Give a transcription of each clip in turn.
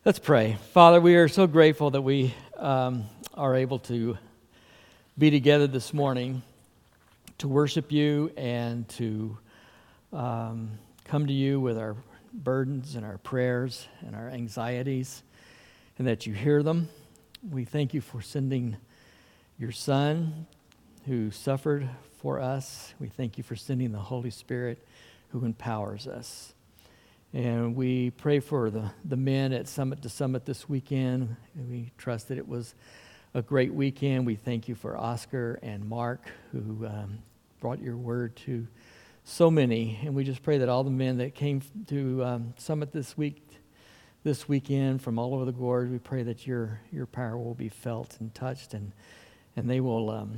Let's pray. Father, we are so grateful that we are able to be together this morning to worship you and to come to you with our burdens and our prayers and our anxieties, and that you hear them. We thank you for sending your Son who suffered for us. We thank you for sending the Holy Spirit who empowers us. And we pray for the men at Summit to Summit this weekend. We trust that it was a great weekend. We thank you for Oscar and Mark, who brought your word to so many. And we just pray that all the men that came to Summit this weekend from all over the gorge, we pray that your power will be felt and touched, and they will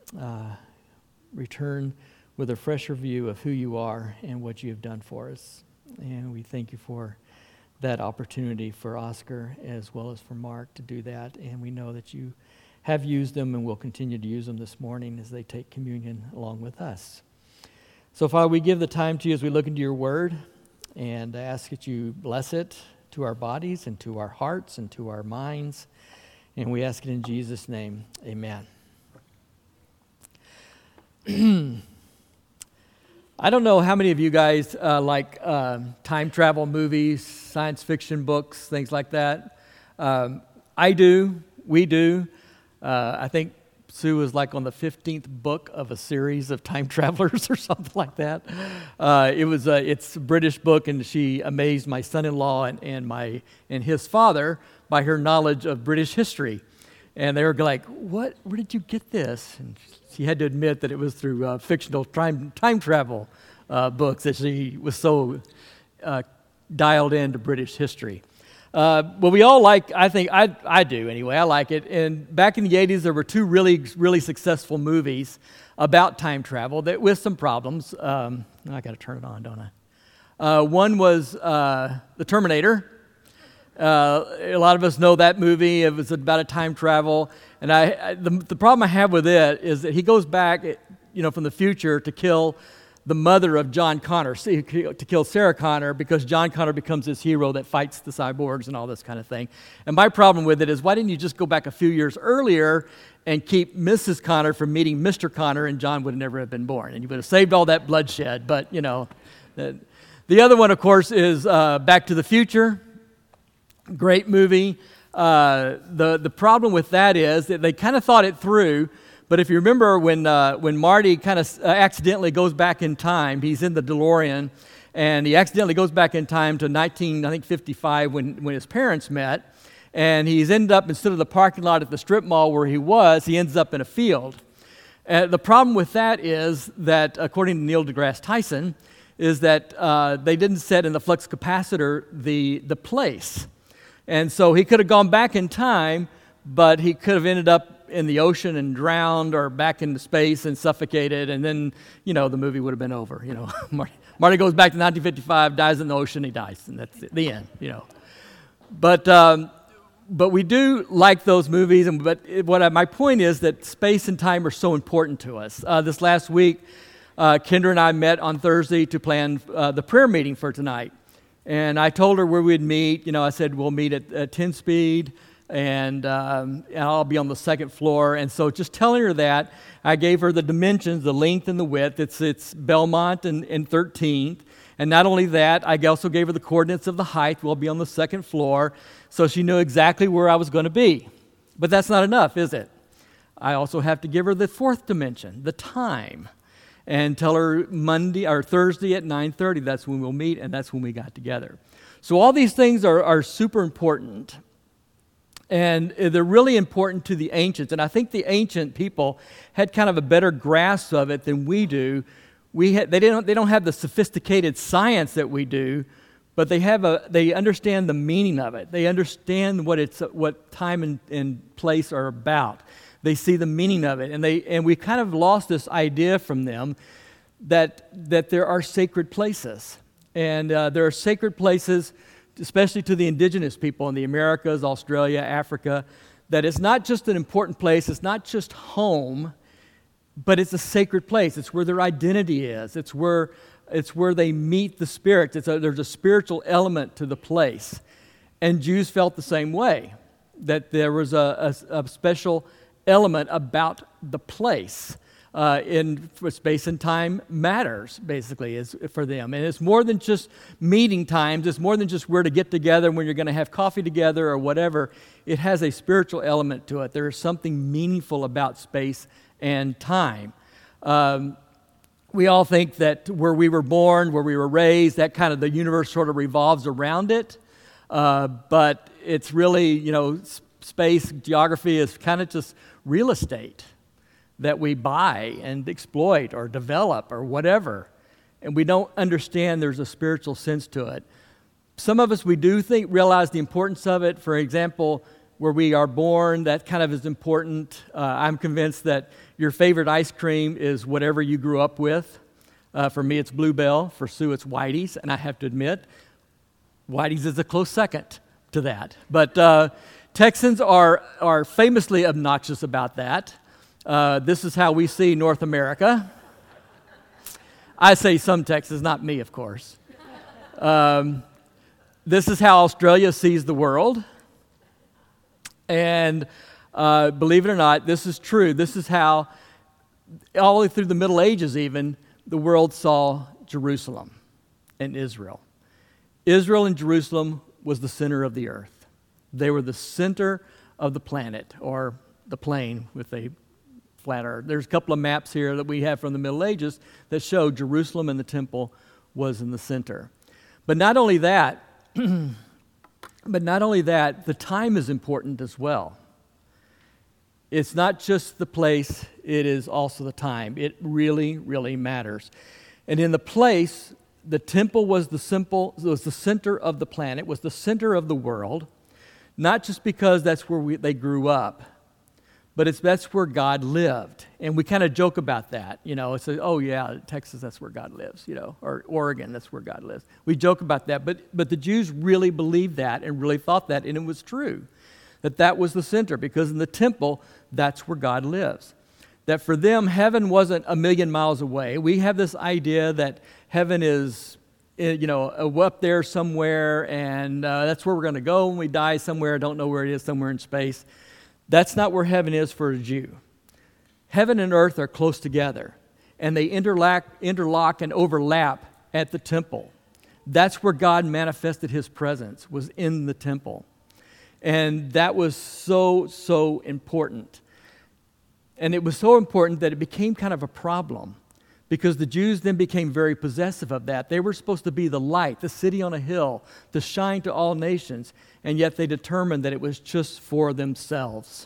return with a fresher view of who you are and what you have done for us. And we thank you for that opportunity for Oscar as well as for Mark to do that. And we know that you have used them and will continue to use them this morning as they take communion along with us. So, Father, we give the time to you as we look into your word and ask that you bless it to our bodies and to our hearts and to our minds. And we ask it in Jesus' name. Amen. I don't know how many of you guys like time travel movies, science fiction books, things like that. I do. We do. I think Sue was like on the 15th book of a series of time travelers or something like that. It's a British book, and she amazed my son-in-law and his father by her knowledge of British history. And they were like, "What? Where did you get this?" And she had to admit that it was through fictional time travel books that she was so dialed into British history. Well, we all I think I do anyway, I like it. And back in the 80s, there were two really, really successful movies about time travel that with some problems. I got to turn it on, don't I? One was The Terminator. A lot of us know that movie. It was about a time travel, and the problem I have with it is that he goes back, from the future to kill the mother of John Connor, to kill Sarah Connor, because John Connor becomes this hero that fights the cyborgs and all this kind of thing. And my problem with it is, why didn't you just go back a few years earlier and keep Mrs. Connor from meeting Mr. Connor, and John would never have been born, and you would have saved all that bloodshed. But the other one, of course, is Back to the Future. Great movie. The problem with that is that they kind of thought it through, but if you remember when Marty kind of accidentally goes back in time, he's in the DeLorean, and he accidentally goes back in time to 1955 when his parents met, and he's ended up, instead of the parking lot at the strip mall where he ends up in a field. The problem with that is that, according to Neil deGrasse Tyson, is that they didn't set in the flux capacitor the place. And so he could have gone back in time, but he could have ended up in the ocean and drowned, or back into space and suffocated, and then, the movie would have been over. Marty goes back to 1955, dies in the ocean, he dies, and that's the end, But we do like those movies, my point is that space and time are so important to us. This last week, Kendra and I met on Thursday to plan the prayer meeting for tonight. And I told her where we'd meet. I said, we'll meet at 10 Speed, and I'll be on the second floor. And so just telling her that, I gave her the dimensions, the length and the width. It's Belmont and 13th. And not only that, I also gave her the coordinates of the height. We'll be on the second floor. So she knew exactly where I was going to be. But that's not enough, is it? I also have to give her the fourth dimension, the time. And tell her Monday or Thursday at 9:30, that's when we'll meet, and that's when we got together. So all these things are super important, and they're really important to the ancients. And I think the ancient people had kind of a better grasp of it than we do. They don't have the sophisticated science that we do, but they understand the meaning of it. They understand what time and place are about. They see the meaning of it, and we kind of lost this idea from them that there are sacred places, and there are sacred places, especially to the indigenous people in the Americas, Australia, Africa, that it's not just an important place, it's not just home, but it's a sacred place. It's where their identity is. It's where they meet the Spirit. There's a spiritual element to the place. And Jews felt the same way, that there was a special element about the place. For space and time matters, basically, is for them. And it's more than just meeting times. It's more than just where to get together when you're going to have coffee together or whatever. It has a spiritual element to it. There is something meaningful about space and time. We all think that where we were born, where we were raised, that kind of the universe sort of revolves around it. But it's really, space, geography is kind of just real estate that we buy and exploit or develop or whatever. And we don't understand there's a spiritual sense to it. Some of us, we do realize the importance of it. For example, where we are born, that kind of is important. I'm convinced that your favorite ice cream is whatever you grew up with. For me, it's Bluebell. For Sue, it's Whitey's. And I have to admit, Whitey's is a close second to that. But Texans are famously obnoxious about that. This is how we see North America. I say some Texans, not me, of course. This is how Australia sees the world. And believe it or not, this is true. This is how, all the way through the Middle Ages even, the world saw Jerusalem and Israel. Israel and Jerusalem was the center of the earth. They were the center of the planet, or the plane with a flat earth. There's a couple of maps here that we have from the Middle Ages that show Jerusalem and the temple was in the center. But not only that, the time is important as well. It's not just the place, it is also the time. It really, really matters. And in the place, the temple was the center of the planet, was the center of the world, not just because that's where they grew up, but that's where God lived. And we kind of joke about that. It's oh yeah, Texas, that's where God lives, or Oregon, that's where God lives. We joke about that, but the Jews really believed that and really thought that, and it was true, that was the center, because in the temple, that's where God lives. That for them, heaven wasn't a million miles away. We have this idea that heaven is, up there somewhere, and that's where we're going to go when we die somewhere. I don't know where it is, somewhere in space. That's not where heaven is for a Jew. Heaven and earth are close together, and they interlock and overlap at the temple. That's where God manifested his presence, was in the temple. And that was so, so important. And it was so important that it became kind of a problem, because the Jews then became very possessive of that. They were supposed to be the light, the city on a hill, to shine to all nations, and yet they determined that it was just for themselves.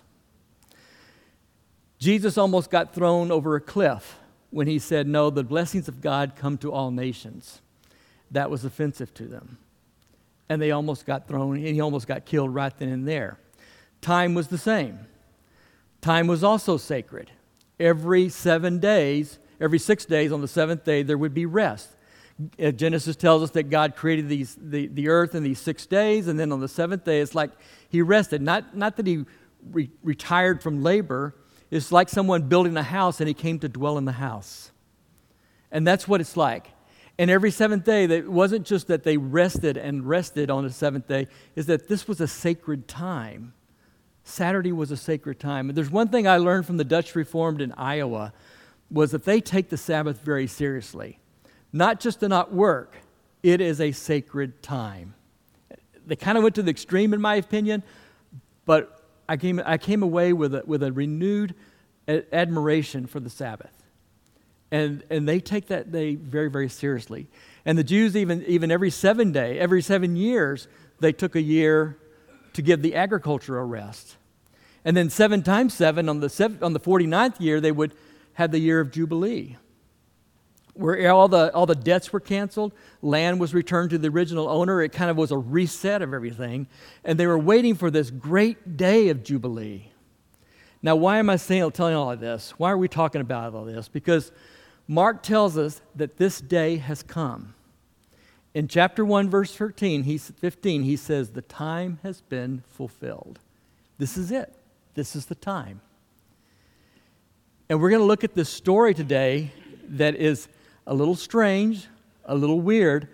Jesus almost got thrown over a cliff when he said, no, the blessings of God come to all nations. That was offensive to them. And they almost got thrown, and he almost got killed right then and there. Time was the same. Time was also sacred. Every 6 days, on the seventh day, there would be rest. Genesis tells us that God created the earth in these 6 days, and then on the seventh day, it's like he rested. Not that he retired from labor. It's like someone building a house, and he came to dwell in the house. And that's what it's like. And every seventh day, it wasn't just that they rested on the seventh day, is that this was a sacred time. Saturday was a sacred time. And there's one thing I learned from the Dutch Reformed in Iowa, was that they take the Sabbath very seriously. Not just to not work, it is a sacred time. They kind of went to the extreme, in my opinion, but I came away with a renewed admiration for the Sabbath. And they take that day very, very seriously. And the Jews, even every 7 years, they took a year to give the agriculture a rest. And then 7 times 7, on the 49th year, they would have the year of Jubilee, where all the debts were canceled, land was returned to the original owner. It kind of was a reset of everything. And they were waiting for this great day of Jubilee. Now, why am I telling all of this? Why are we talking about all this? Because Mark tells us that this day has come. In chapter 1, verse 15, he says, the time has been fulfilled. This is it. This is the time. And we're going to look at this story today that is a little strange, a little weird,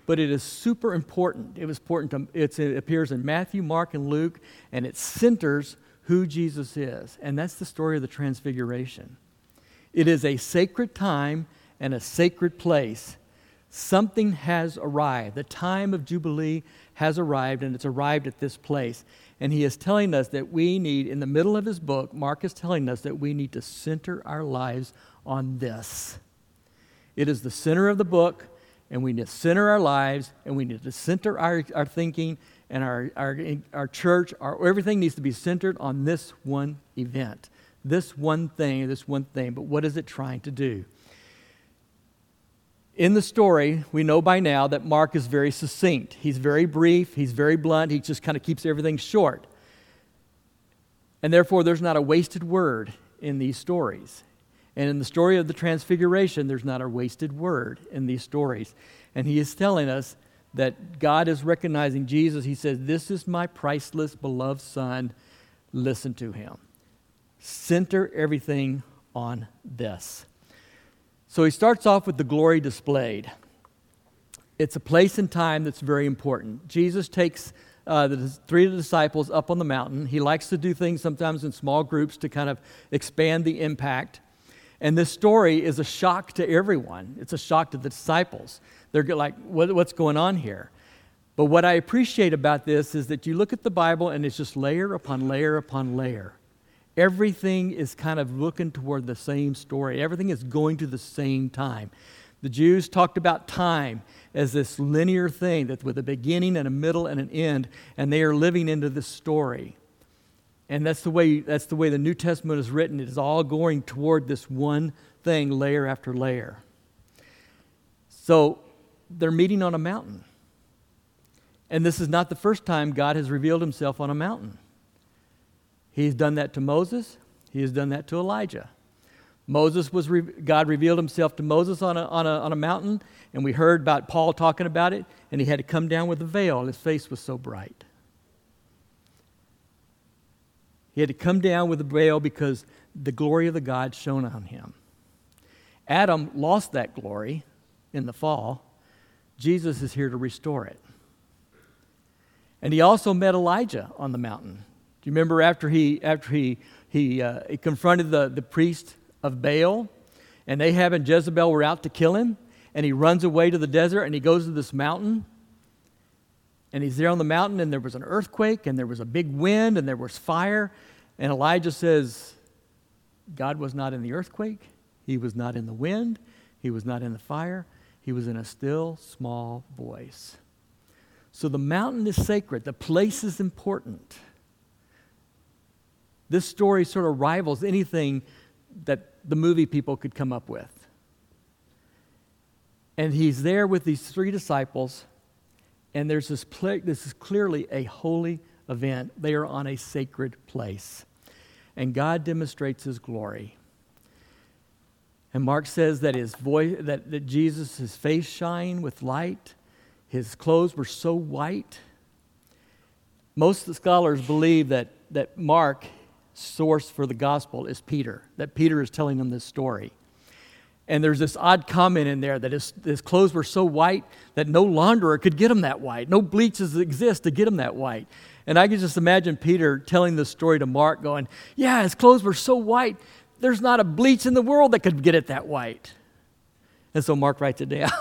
but it is super important. It appears in Matthew, Mark, and Luke, and it centers who Jesus is. And that's the story of the Transfiguration. It is a sacred time and a sacred place. Something has arrived. The time of Jubilee has arrived, and it's arrived at this place. And he is telling us that we need, in the middle of his book, Mark is telling us that we need to center our lives on this. It is the center of the book, and we need to center our lives, and we need to center our thinking, and our church, everything needs to be centered on this one event, this one thing. But what is it trying to do? In the story, we know by now that Mark is very succinct. He's very brief. He's very blunt. He just kind of keeps everything short. And therefore, there's not a wasted word in these stories. And in the story of the Transfiguration, there's not a wasted word in these stories. And he is telling us that God is recognizing Jesus. He says, "This is my priceless, beloved Son. Listen to him." Center everything on this. So he starts off with the glory displayed. It's a place and time that's very important. Jesus takes the three of the disciples up on the mountain. He likes to do things sometimes in small groups to kind of expand the impact. And this story is a shock to everyone. It's a shock to the disciples. They're like, what's going on here? But what I appreciate about this is that you look at the Bible and it's just layer upon layer upon layer. Everything is kind of looking toward the same story. Everything is going to the same time. The Jews talked about time as this linear thing that with a beginning and a middle and an end, and they are living into this story. And that's the way the New Testament is written. It is all going toward this one thing, layer after layer. So they're meeting on a mountain. And this is not the first time God has revealed himself on a mountain. He's done that to Moses. He has done that to Elijah. God revealed himself to Moses on a mountain, and we heard about Paul talking about it, and he had to come down with a veil, and his face was so bright. He had to come down with a veil because the glory of the God shone on him. Adam lost that glory in the fall. Jesus is here to restore it. And he also met Elijah on the mountain. Do you remember after he confronted the priest of Baal, and Ahab and Jezebel were out to kill him, and he runs away to the desert, and he goes to this mountain, and he's there on the mountain, and there was an earthquake, and there was a big wind, and there was fire, and Elijah says, God was not in the earthquake, he was not in the wind, he was not in the fire, he was in a still, small voice. So the mountain is sacred, the place is important. This story sort of rivals anything that the movie people could come up with. And he's there with these three disciples, and this is clearly a holy event. They are on a sacred place. And God demonstrates his glory. And Mark says that that Jesus' face shined with light. His clothes were so white. Most of the scholars believe that Mark source for the gospel is Peter, that Peter is telling them this story. And there's this odd comment in there that his clothes were so white that no launderer could get them that white. No bleaches exist to get them that white. And I can just imagine Peter telling this story to Mark going, yeah, his clothes were so white, there's not a bleach in the world that could get it that white. And so Mark writes it down.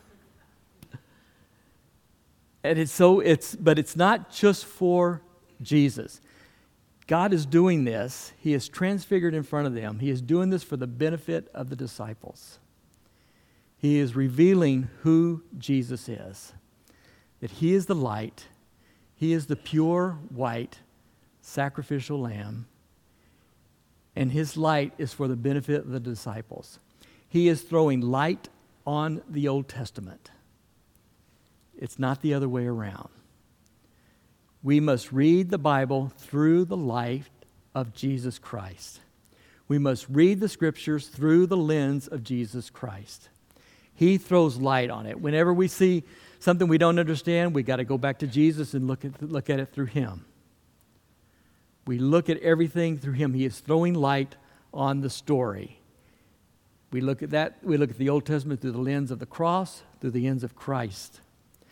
And but it's not just for Jesus. God is doing this. He is transfigured in front of them. He is doing this for the benefit of the disciples. He is revealing who Jesus is. That he is the light. He is the pure white sacrificial lamb. And his light is for the benefit of the disciples. He is throwing light on the Old Testament. It's not the other way around. We must read the Bible through the light of Jesus Christ. We must read the Scriptures through the lens of Jesus Christ. He throws light on it. Whenever we see something we don't understand, we got to go back to Jesus and look at it through him. We look at everything through him. He is throwing light on the story. We look at that. We look at the Old Testament through the lens of the cross, through the lens of Christ.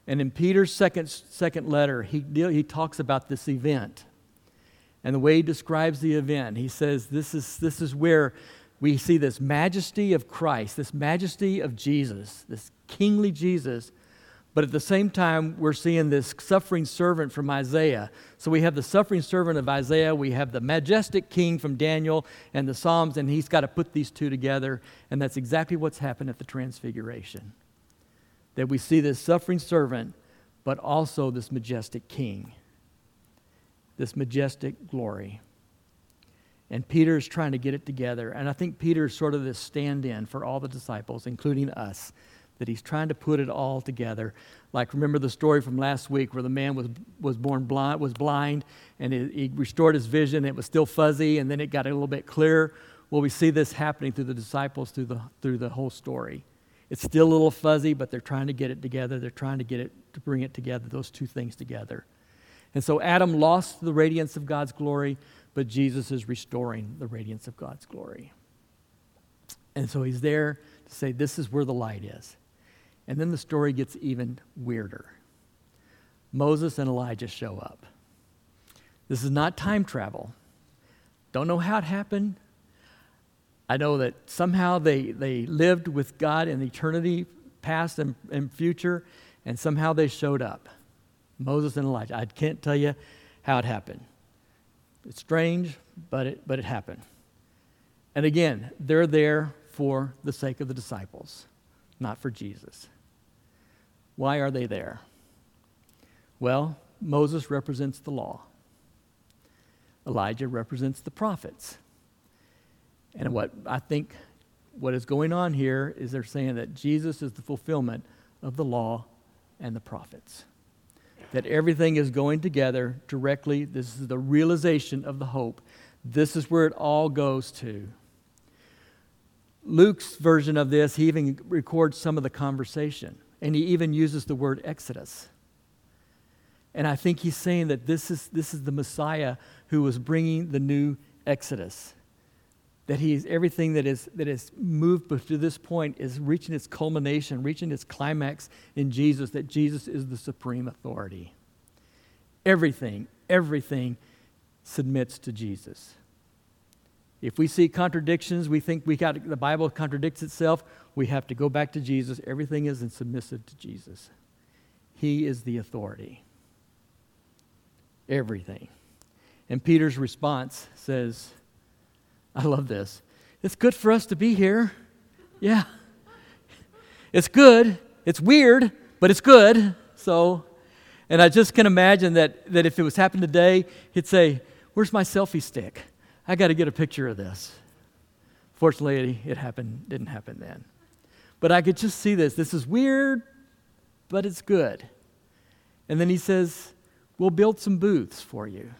And in Peter's second letter, he talks about this event. And the way he describes the event, he says this is where we see this majesty of Christ, this majesty of Jesus, this kingly Jesus. But at the same time, we're seeing this suffering servant from Isaiah. So we have the suffering servant of Isaiah, we have the majestic king from Daniel and the Psalms, and he's got to put these two together. And that's exactly what's happened at the Transfiguration. That we see this suffering servant, but also this majestic king, this majestic glory. And Peter's trying to get it together. And I think Peter's sort of this stand-in for all the disciples, including us, that he's trying to put it all together. Like, remember the story from last week where the man was blind, and he restored his vision. It was still fuzzy, and then it got a little bit clearer. Well, we see this happening through the disciples through the whole story. It's still a little fuzzy, but they're trying to get it together. They're trying to bring it together, those two things together. And so Adam lost the radiance of God's glory, but Jesus is restoring the radiance of God's glory. And so he's there to say, this is where the light is. And then the story gets even weirder. Moses and Elijah show up. This is not time travel. Don't know how it happened. I know that somehow they lived with God in eternity, past and future, and somehow they showed up. Moses and Elijah. I can't tell you how it happened. It's strange, but it happened. And again, they're there for the sake of the disciples, not for Jesus. Why are they there? Well, Moses represents the law. Elijah represents the prophets. And what is going on here is they're saying that Jesus is the fulfillment of the law and the prophets. That everything is going together directly. This is the realization of the hope. This is where it all goes to. Luke's version of this, he even records some of the conversation. And he even uses the word Exodus. And I think he's saying that this is the Messiah who was bringing the new Exodus. That everything that is moved to this point is reaching its culmination, reaching its climax in Jesus, that Jesus is the supreme authority. Everything submits to Jesus. If we see contradictions, we think the Bible contradicts itself, we have to go back to Jesus. Everything is submissive to Jesus. He is the authority. Everything. And Peter's response says, I love this. It's good for us to be here. Yeah. It's good. It's weird, but it's good. So, and I just can imagine that if it was happening today, he'd say, where's my selfie stick? I got to get a picture of this. Fortunately, didn't happen then. But I could just see this. This is weird, but it's good. And then he says, we'll build some booths for you.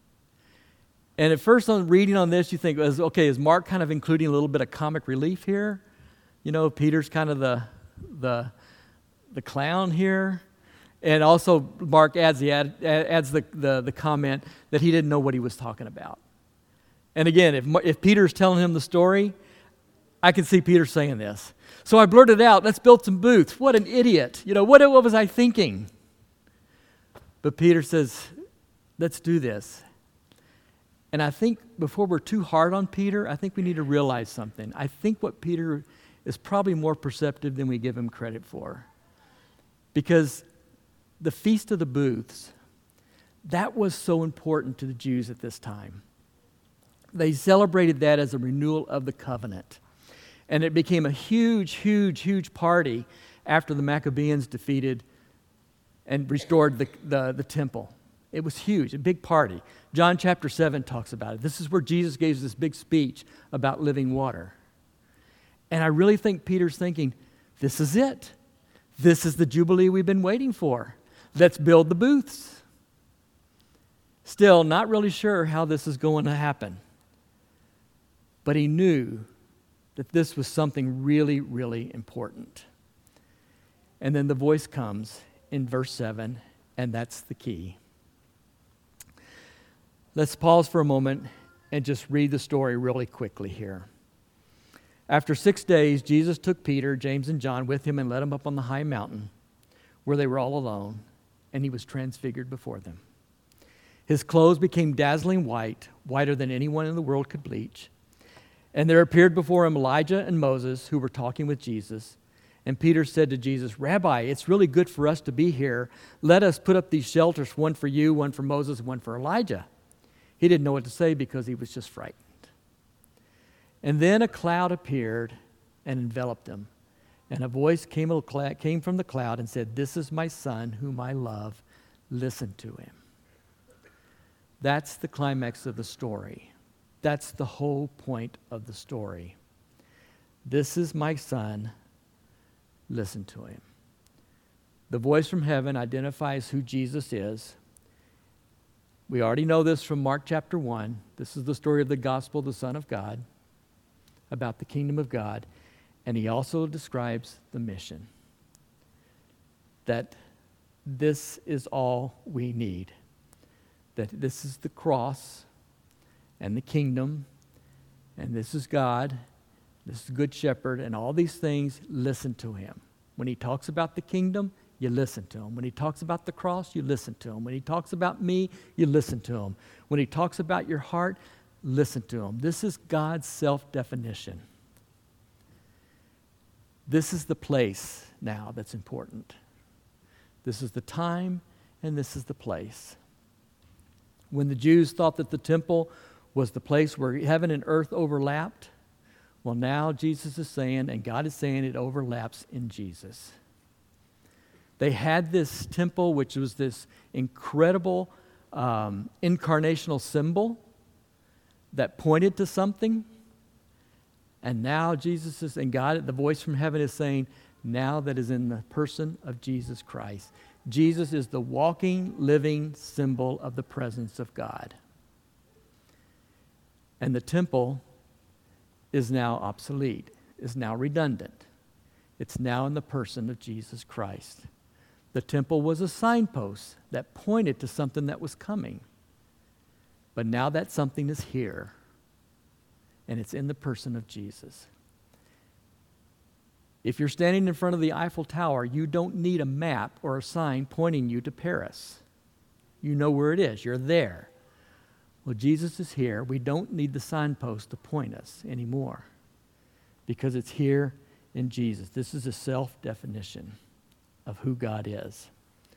And at first on reading on this, you think, okay, is Mark kind of including a little bit of comic relief here? You know, Peter's kind of the clown here. And also Mark adds the comment that he didn't know what he was talking about. And again, if Peter's telling him the story, I can see Peter saying this. So I blurted out, let's build some booths. What an idiot. You know, what was I thinking? But Peter says, let's do this. And I think before we're too hard on Peter, I think we need to realize something. I think what Peter is probably more perceptive than we give him credit for. Because the Feast of the Booths, that was so important to the Jews at this time. They celebrated that as a renewal of the covenant. And it became a huge, huge, huge party after the Maccabees defeated and restored the temple. It was huge, a big party. John chapter 7 talks about it. This is where Jesus gave this big speech about living water. And I really think Peter's thinking, this is it. This is the Jubilee we've been waiting for. Let's build the booths. Still, not really sure how this is going to happen. But he knew that this was something really, really important. And then the voice comes in verse 7, and that's the key. Let's pause for a moment and just read the story really quickly here. After 6 days, Jesus took Peter, James, and John with him and led them up on the high mountain where they were all alone, and he was transfigured before them. His clothes became dazzling white, whiter than anyone in the world could bleach. And there appeared before him Elijah and Moses, who were talking with Jesus. And Peter said to Jesus, "Rabbi, it's really good for us to be here. Let us put up these shelters, one for you, one for Moses, and one for Elijah." He didn't know what to say because he was just frightened. And then a cloud appeared and enveloped them. And a voice came from the cloud and said, "This is my son whom I love. Listen to him." That's the climax of the story. That's the whole point of the story. This is my son. Listen to him. The voice from heaven identifies who Jesus is. We already know this from Mark chapter 1. This is the story of the gospel of the Son of God, about the kingdom of God. And he also describes the mission. That this is all we need. That this is the cross and the kingdom, and this is God, this is the Good Shepherd, and all these things, listen to him. When he talks about the kingdom, you listen to him. When he talks about the cross, you listen to him. When he talks about me, you listen to him. When he talks about your heart, listen to him. This is God's self-definition. This is the place now that's important. This is the time, and this is the place. When the Jews thought that the temple was the place where heaven and earth overlapped, well, now Jesus is saying, and God is saying, it overlaps in Jesus. They had this temple, which was this incredible incarnational symbol that pointed to something. And now Jesus is, and God, the voice from heaven is saying, now that is in the person of Jesus Christ. Jesus is the walking, living symbol of the presence of God. And the temple is now obsolete, is now redundant. It's now in the person of Jesus Christ. The temple was a signpost that pointed to something that was coming. But now that something is here, and it's in the person of Jesus. If you're standing in front of the Eiffel Tower, you don't need a map or a sign pointing you to Paris. You know where it is. You're there. Well, Jesus is here. We don't need the signpost to point us anymore because it's here in Jesus. This is a self-definition of who God is.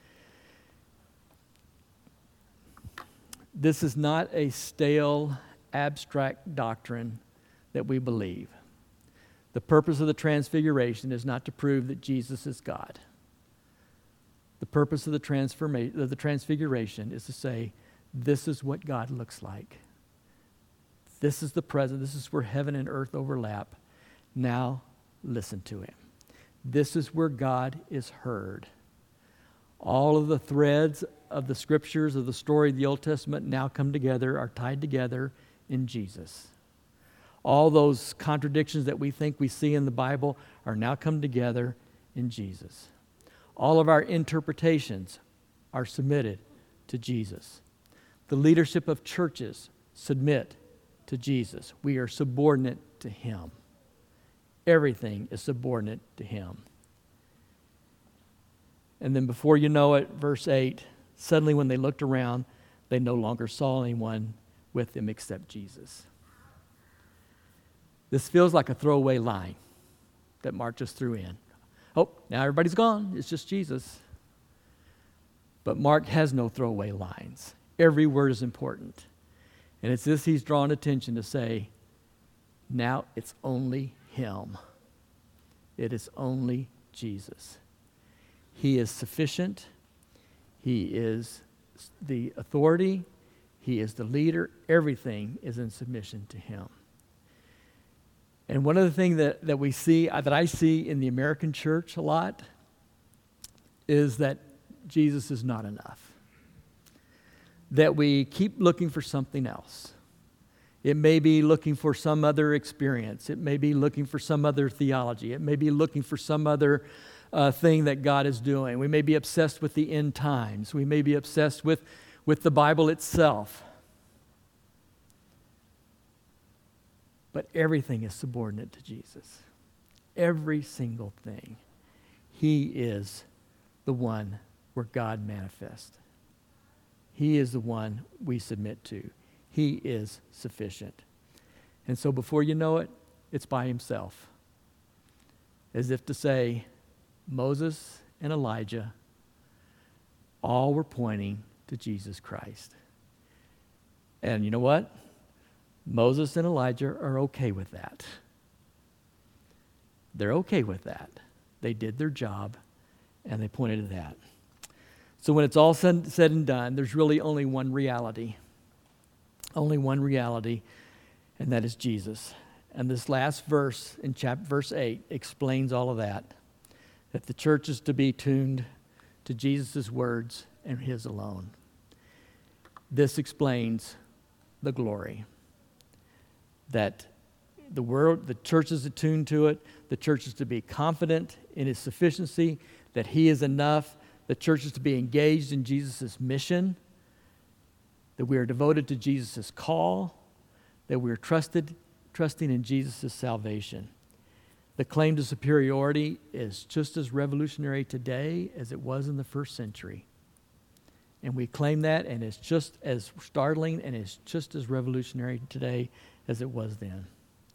This is not a stale, abstract doctrine that we believe. The purpose of the transfiguration is not to prove that Jesus is God. The purpose of the transfiguration is to say, this is what God looks like. This is the present. This is where heaven and earth overlap. Now listen to him. This is where God is heard. All of the threads of the scriptures of the story of the Old Testament now come together, are tied together in Jesus. All those contradictions that we think we see in the Bible are now come together in Jesus. All of our interpretations are submitted to Jesus. The leadership of churches submit to Jesus. We are subordinate to him. Everything is subordinate to him. And then before you know it, verse 8, suddenly when they looked around, they no longer saw anyone with them except Jesus. This feels like a throwaway line that Mark just threw in. Oh, now everybody's gone. It's just Jesus. But Mark has no throwaway lines. Every word is important. And it's this he's drawn attention to say, now it's only him. It is only Jesus. He is sufficient. He is the authority. He is the leader. Everything is in submission to him. And one of the things that we see, that I see in the American church a lot, is that Jesus is not enough. That we keep looking for something else. It may be looking for some other experience. It may be looking for some other theology. It may be looking for some other thing that God is doing. We may be obsessed with the end times. We may be obsessed with the Bible itself. But everything is subordinate to Jesus. Every single thing. He is the one where God manifests. He is the one we submit to. He is sufficient. And so before you know it, it's by himself. As if to say, Moses and Elijah all were pointing to Jesus Christ. And you know what? Moses and Elijah are okay with that. They're okay with that. They did their job, and they pointed to that. So when it's all said and done, there's really only one reality. Only one reality, and that is Jesus. And this last verse in verse 8 explains all of that. That the church is to be tuned to Jesus' words and his alone. This explains the glory. That the church is attuned to it. The church is to be confident in his sufficiency, that he is enough. The church is to be engaged in Jesus' mission, that we are devoted to Jesus' call, that we are trusting in Jesus' salvation. The claim to superiority is just as revolutionary today as it was in the first century. And we claim that, and it's just as startling and it's just as revolutionary today as it was then.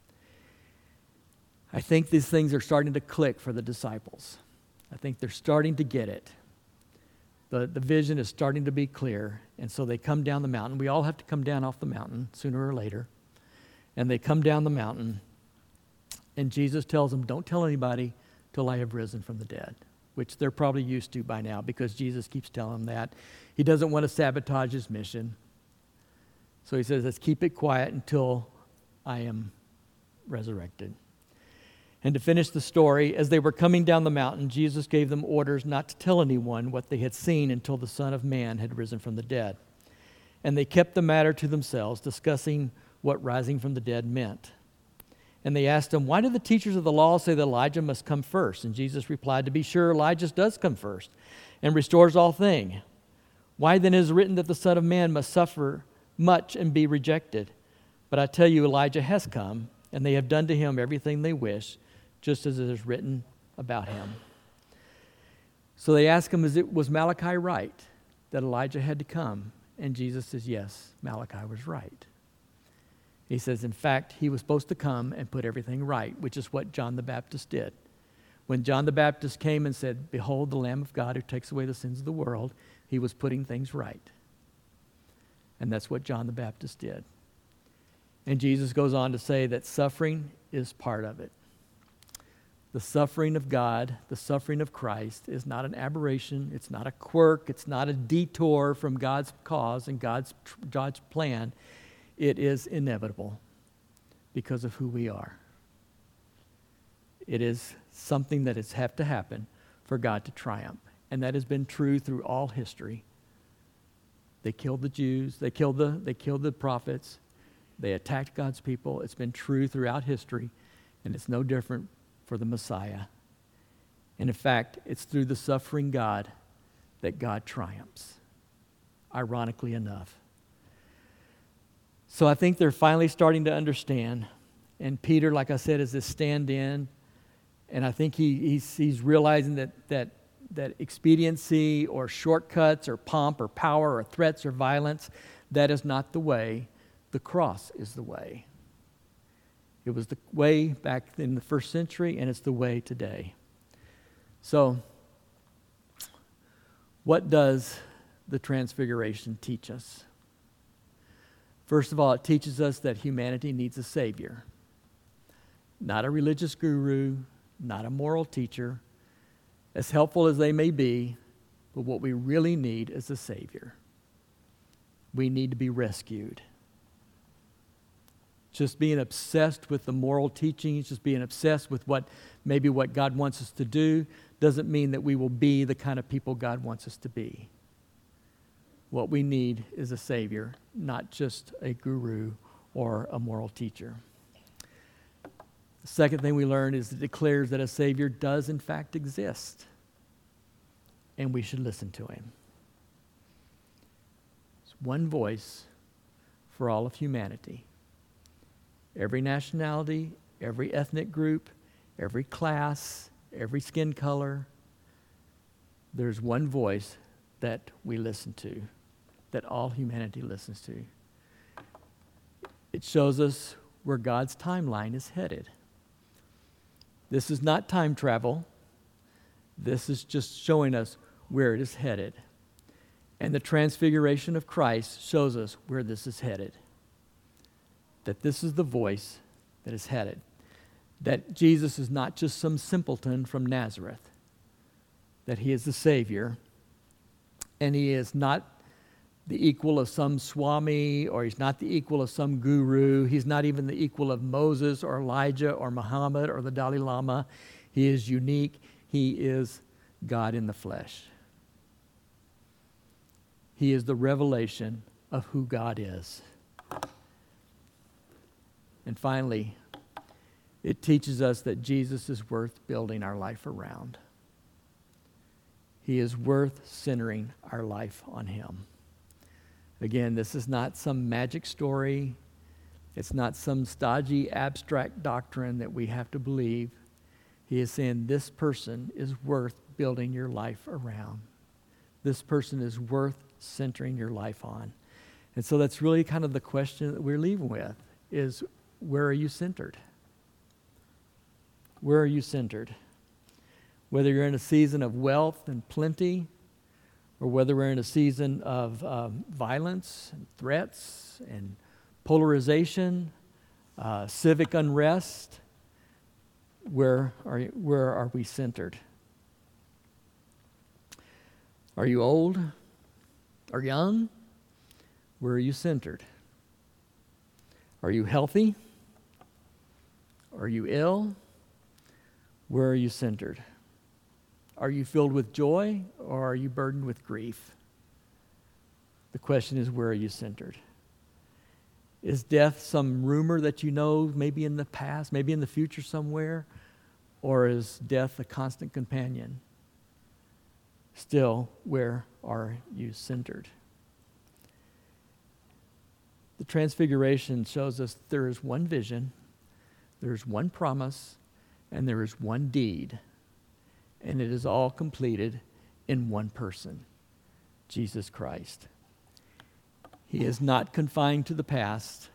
I think these things are starting to click for the disciples. I think they're starting to get it. The vision is starting to be clear, and so they come down the mountain. We all have to come down off the mountain sooner or later. And they come down the mountain, and Jesus tells them, don't tell anybody till I have risen from the dead, which they're probably used to by now because Jesus keeps telling them that. He doesn't want to sabotage his mission. So he says, let's keep it quiet until I am resurrected. And to finish the story, as they were coming down the mountain, Jesus gave them orders not to tell anyone what they had seen until the Son of Man had risen from the dead. And they kept the matter to themselves, discussing what rising from the dead meant. And they asked him, why do the teachers of the law say that Elijah must come first? And Jesus replied, to be sure, Elijah does come first and restores all things. Why then is it written that the Son of Man must suffer much and be rejected? But I tell you, Elijah has come, and they have done to him everything they wish, just as it is written about him. So they ask him, was Malachi right that Elijah had to come? And Jesus says, yes, Malachi was right. He says, in fact, he was supposed to come and put everything right, which is what John the Baptist did. When John the Baptist came and said, behold, the Lamb of God who takes away the sins of the world, he was putting things right. And that's what John the Baptist did. And Jesus goes on to say that suffering is part of it. The suffering of God, the suffering of Christ is not an aberration. It's not a quirk. It's not a detour from God's cause and God's plan. It is inevitable because of who we are. It is something that has had to happen for God to triumph. And that has been true through all history. They killed the Jews. They killed the prophets. They attacked God's people. It's been true throughout history, and it's no different for the Messiah. And in fact, it's through the suffering God that God triumphs, ironically enough. So I think they're finally starting to understand. And Peter, like I said, is this stand-in. And I think he's realizing that expediency or shortcuts or pomp or power or threats or violence, that is not the way. The cross is the way. It was the way back in the first century, and it's the way today. So, what does the Transfiguration teach us? First of all, it teaches us that humanity needs a Savior. Not a religious guru, not a moral teacher, as helpful as they may be, but what we really need is a Savior. We need to be rescued. Just being obsessed with the moral teachings, just being obsessed with what God wants us to do, doesn't mean that we will be the kind of people God wants us to be. What we need is a Savior, not just a guru or a moral teacher. The second thing we learn is it declares that a Savior does in fact exist, and we should listen to him. It's one voice for all of humanity. Every nationality, every ethnic group, every class, every skin color, there's one voice that we listen to, that all humanity listens to. It shows us where God's timeline is headed. This is not time travel. This is just showing us where it is headed. And the transfiguration of Christ shows us where this is headed. That this is the voice that is headed. That Jesus is not just some simpleton from Nazareth. That he is the Savior. And he is not the equal of some Swami, or he's not the equal of some guru. He's not even the equal of Moses or Elijah or Muhammad or the Dalai Lama. He is unique. He is God in the flesh. He is the revelation of who God is. And finally, it teaches us that Jesus is worth building our life around. He is worth centering our life on him. Again, this is not some magic story. It's not some stodgy, abstract doctrine that we have to believe. He is saying this person is worth building your life around. This person is worth centering your life on. And so that's really kind of the question that we're leaving with, is where are you centered? Where are you centered? Whether you're in a season of wealth and plenty, or whether we're in a season of violence and threats and polarization, civic unrest, where are we centered? Are you old or young? Where are you centered? Are you healthy? Are you ill? Where are you centered? Are you filled with joy, or are you burdened with grief? The question is, where are you centered? Is death some rumor that you know maybe in the past, maybe in the future somewhere? Or is death a constant companion? Still, where are you centered? The Transfiguration shows us there is one vision, there is one promise, and there is one deed. And it is all completed in one person, Jesus Christ. He is not confined to the past.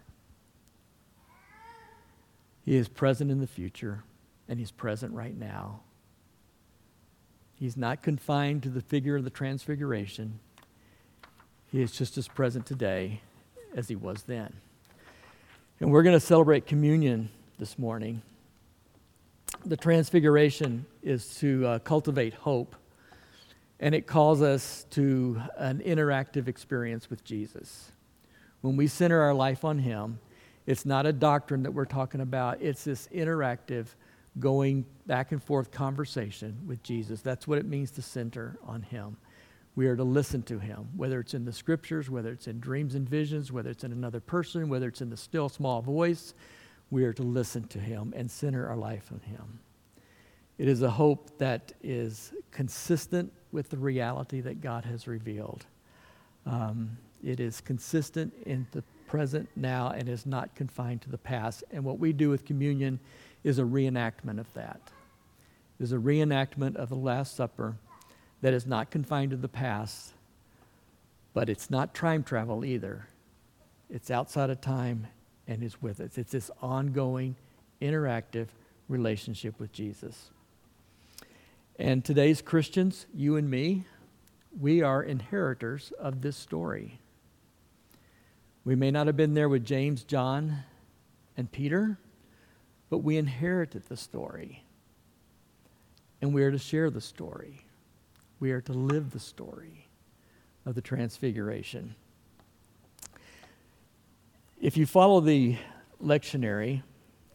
He is present in the future, and he's present right now. He's not confined to the figure of the Transfiguration. He is just as present today as he was then. And we're going to celebrate communion this morning. The Transfiguration is to cultivate hope, and it calls us to an interactive experience with Jesus. When we center our life on him, it's not a doctrine that we're talking about. It's this interactive, going back and forth conversation with Jesus. That's what it means to center on him. We are to listen to him, whether it's in the scriptures, whether it's in dreams and visions, whether it's in another person, whether it's in the still small voice. We are to listen to him and center our life on him. It is a hope that is consistent with the reality that God has revealed. It is consistent in the present now and is not confined to the past. And what we do with communion is a reenactment of that. It is a reenactment of the Last Supper that is not confined to the past, but it's not time travel either. It's outside of time and is with us. It's this ongoing, interactive relationship with Jesus. And today's Christians, you and me, we are inheritors of this story. We may not have been there with James, John, and Peter, but we inherited the story. And we are to share the story. We are to live the story of the Transfiguration. If you follow the lectionary,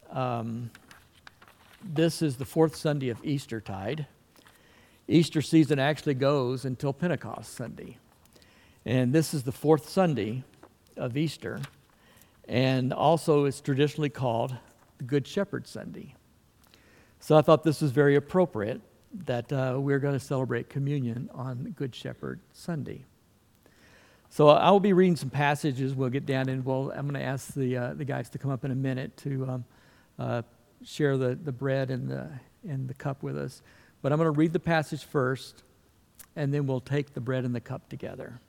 this is the fourth Sunday of Eastertide. Easter season actually goes until Pentecost Sunday. And this is the fourth Sunday of Easter. And also it's traditionally called the Good Shepherd Sunday. So I thought this was very appropriate that we're going to celebrate communion on Good Shepherd Sunday. So I'll be reading some passages. We'll get down and I'm going to ask the guys to come up in a minute to share the bread and the cup with us. But I'm going to read the passage first, and then we'll take the bread and the cup together.